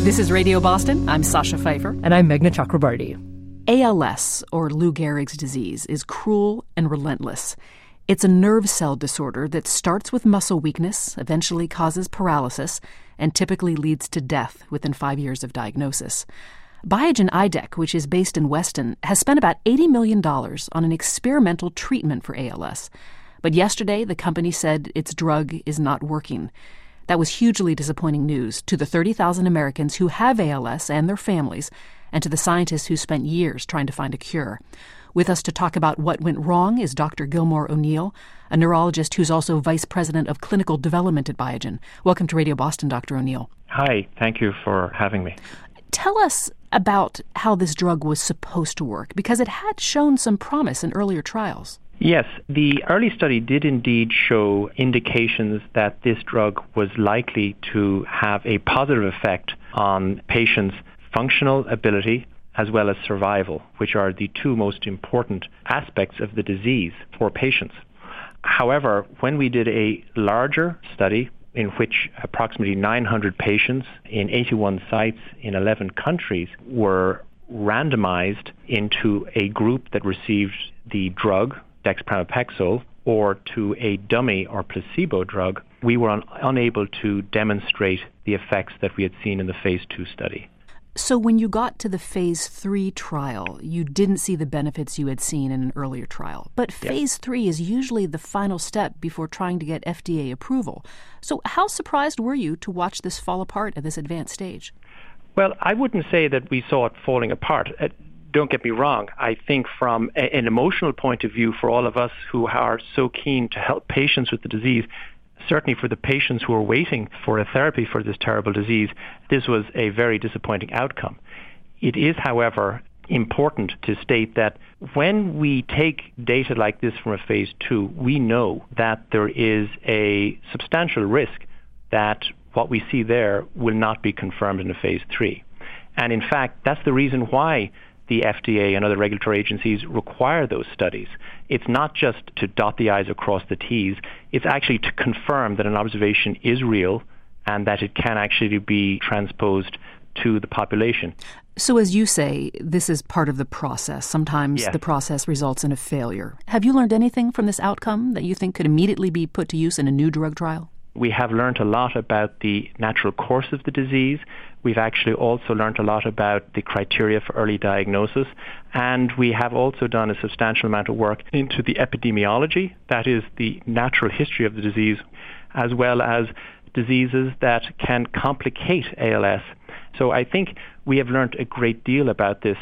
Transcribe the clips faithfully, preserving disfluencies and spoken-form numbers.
This is Radio Boston. I'm Sasha Pfeiffer. And I'm Meghna Chakrabarty. A L S, or Lou Gehrig's disease, is cruel and relentless. It's a nerve cell disorder that starts with muscle weakness, eventually causes paralysis, and typically leads to death within five years of diagnosis. Biogen I D E C, which is based in Weston, has spent about eighty million dollars on an experimental treatment for A L S. But yesterday, the company said its drug is not working. That was hugely disappointing news to the thirty thousand Americans who have A L S and their families, and to the scientists who spent years trying to find a cure. With us to talk about what went wrong is Doctor Gilmore O'Neill, a neurologist who's also Vice President of Clinical Development at Biogen. Welcome to Radio Boston, Doctor O'Neill. Hi, thank you for having me. Tell us about how this drug was supposed to work, because it had shown some promise in earlier trials. Yes, the early study did indeed show indications that this drug was likely to have a positive effect on patients' functional ability as well as survival, which are the two most important aspects of the disease for patients. However, when we did a larger study in which approximately nine hundred patients in eighty-one sites in eleven countries were randomized into a group that received the drug, dexpramipexole, or to a dummy or placebo drug, we were un- unable to demonstrate the effects that we had seen in the phase two study. So when you got to the phase three trial, you didn't see the benefits you had seen in an earlier trial. But phase yes. three is usually the final step before trying to get F D A approval. So how surprised were you to watch this fall apart at this advanced stage? Well, I wouldn't say that we saw it falling apart. Uh, don't get me wrong. I think from a, an emotional point of view, for all of us who are so keen to help patients with the disease, certainly for the patients who are waiting for a therapy for this terrible disease, this was a very disappointing outcome. It is, however, important to state that when we take data like this from a phase two, we know that there is a substantial risk that what we see there will not be confirmed in a phase three. And in fact, that's the reason why the F D A and other regulatory agencies require those studies. It's not just to dot the I's across the T's. It's actually to confirm that an observation is real and that it can actually be transposed to the population. So as you say, this is part of the process. Sometimes yes. the process results in a failure. Have you learned anything from this outcome that you think could immediately be put to use in a new drug trial? We have learned a lot about the natural course of the disease. We've actually also learned a lot about the criteria for early diagnosis. And we have also done a substantial amount of work into the epidemiology, that is the natural history of the disease, as well as diseases that can complicate A L S. So I think we have learned a great deal about this.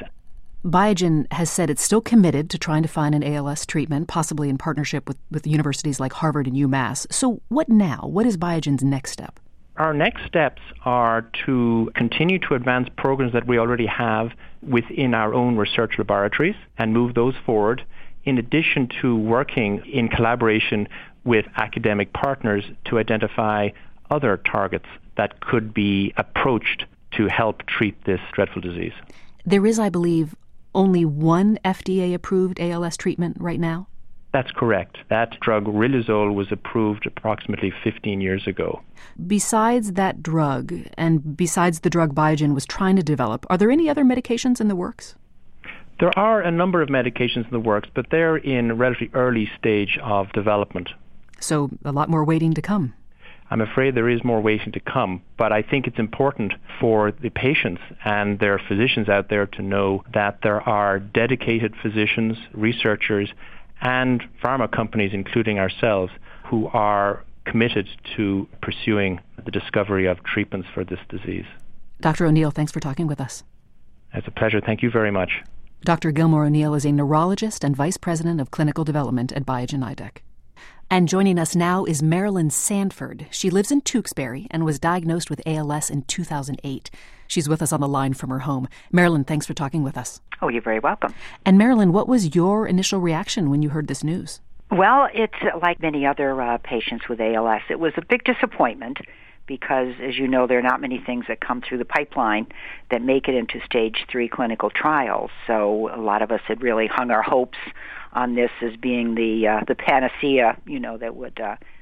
Biogen has said it's still committed to trying to find an A L S treatment, possibly in partnership with, with universities like Harvard and UMass. So what now? What is Biogen's next step? Our next steps are to continue to advance programs that we already have within our own research laboratories and move those forward, in addition to working in collaboration with academic partners to identify other targets that could be approached to help treat this dreadful disease. There is, I believe, only one F D A-approved A L S treatment right now? That's correct. That drug, Riluzole, was approved approximately fifteen years ago. Besides that drug, and besides the drug Biogen was trying to develop, are there any other medications in the works? There are a number of medications in the works, but they're in a relatively early stage of development. So a lot more waiting to come. I'm afraid there is more waiting to come, but I think it's important for the patients and their physicians out there to know that there are dedicated physicians, researchers, and pharma companies, including ourselves, who are committed to pursuing the discovery of treatments for this disease. Doctor O'Neill, thanks for talking with us. It's a pleasure. Thank you very much. Doctor Gilmore O'Neill is a neurologist and Vice President of Clinical Development at Biogen I D E C. And joining us now is Marilyn Sanford. She lives in Tewksbury and was diagnosed with A L S in two thousand eight. She's with us on the line from her home. Marilyn, thanks for talking with us. Oh, you're very welcome. And Marilyn, what was your initial reaction when you heard this news? Well, it's like many other uh, patients with A L S. It was a big disappointment because, as you know, there are not many things that come through the pipeline that make it into stage three clinical trials. So a lot of us had really hung our hopes on this as being the uh, the panacea, you know, that would uh,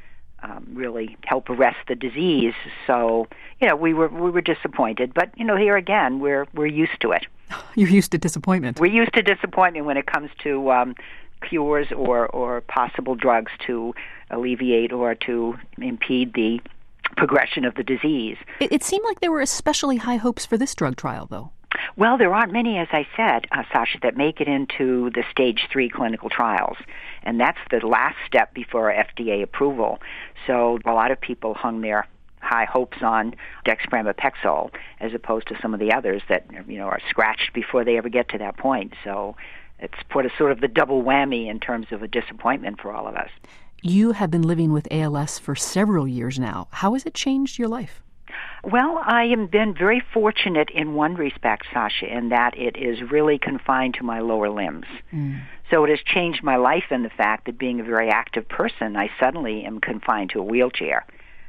um, really help arrest the disease. So, you know, we were we were disappointed. But, you know, here again, we're we're used to it. You're used to disappointment. We're used to disappointment when it comes to um, cures or, or possible drugs to alleviate or to impede the progression of the disease. It, it seemed like there were especially high hopes for this drug trial, though. Well, there aren't many, as I said, uh, Sasha, that make it into the stage three clinical trials. And that's the last step before F D A approval. So a lot of people hung their high hopes on dexpramipexole as opposed to some of the others that, you know, are scratched before they ever get to that point. So it's put a sort of the double whammy in terms of a disappointment for all of us. You have been living with A L S for several years now. How has it changed your life? Well, I have been very fortunate in one respect, Sasha, in that it is really confined to my lower limbs. Mm. So it has changed my life in the fact that being a very active person, I suddenly am confined to a wheelchair.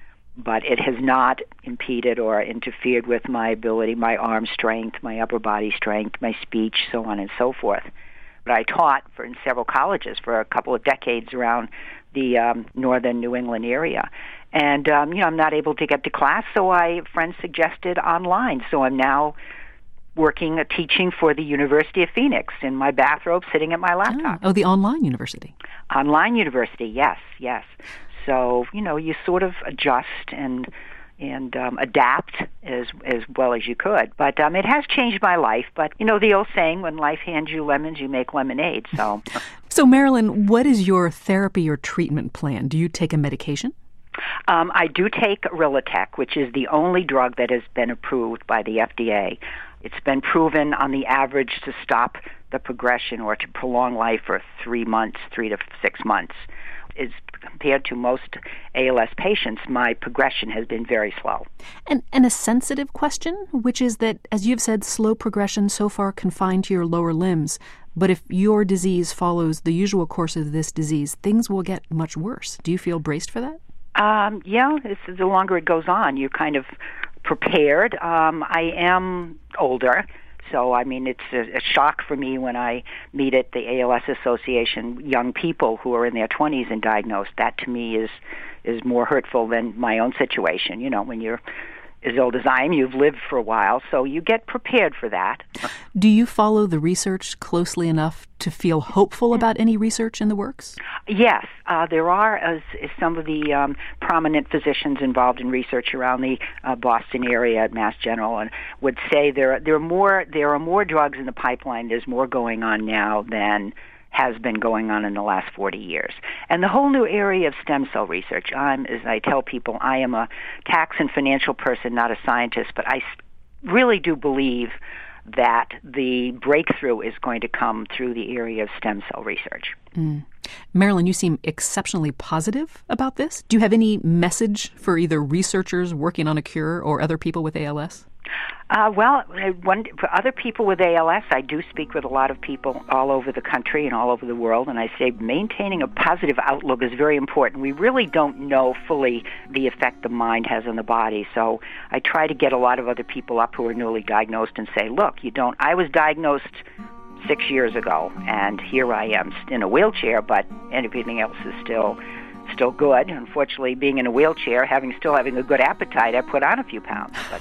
But it has not impeded or interfered with my ability, my arm strength, my upper body strength, my speech, so on and so forth. But I taught for in several colleges for a couple of decades around the um, northern New England area. And, um, you know, I'm not able to get to class, so I, friends suggested online. So I'm now working, uh, teaching for the University of Phoenix in my bathrobe, sitting at my laptop. Oh, oh, the online university. Online university, yes, yes. So, you know, you sort of adjust and and um, adapt as as well as you could. But um, it has changed my life. But, you know, the old saying, when life hands you lemons, you make lemonade. So, so Marilyn, what is your therapy or treatment plan? Do you take a medication? Um, I do take Rilatec, which is the only drug that has been approved by the F D A. It's been proven on the average to stop the progression or to prolong life for three months, three to six months. Is compared to most A L S patients, my progression has been very slow. And, and a sensitive question, which is that, as you've said, slow progression so far confined to your lower limbs. But if your disease follows the usual course of this disease, things will get much worse. Do you feel braced for that? Um, yeah, it's, the longer it goes on, you're kind of prepared. Um, I am older. So, I mean, it's a, a shock for me when I meet at the A L S Association young people who are in their twenties and diagnosed. That, to me, is is more hurtful than my own situation. You know, when you're as old as I am, you've lived for a while, so you get prepared for that. Do you follow the research closely enough to feel hopeful about any research in the works? Yes, uh, there are as, as some of the um, prominent physicians involved in research around the uh, Boston area at Mass General, and would say there there are more there are more drugs in the pipeline. There's more going on now than has been going on in the last forty years. And the whole new area of stem cell research, I'm, as I tell people, I am a tax and financial person, not a scientist, but I really do believe that the breakthrough is going to come through the area of stem cell research. Mm. Marilyn, you seem exceptionally positive about this. Do you have any message for either researchers working on a cure or other people with A L S? Uh, well, one, for other people with A L S, I do speak with a lot of people all over the country and all over the world, and I say maintaining a positive outlook is very important. We really don't know fully the effect the mind has on the body, so I try to get a lot of other people up who are newly diagnosed and say, look, you don't, I was diagnosed six years ago, and here I am in a wheelchair, but everything else is still still good. Unfortunately, being in a wheelchair, having still having a good appetite, I put on a few pounds, but...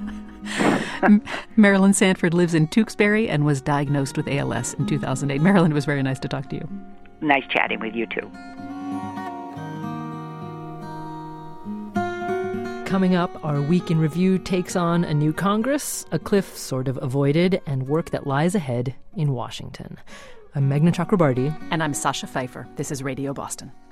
Marilyn Sanford lives in Tewksbury and was diagnosed with A L S in two thousand eight. Marilyn, it was very nice to talk to you. Nice chatting with you, too. Coming up, our Week in Review takes on a new Congress, a cliff sort of avoided, and work that lies ahead in Washington. I'm Meghna Chakrabarti. And I'm Sasha Pfeiffer. This is Radio Boston.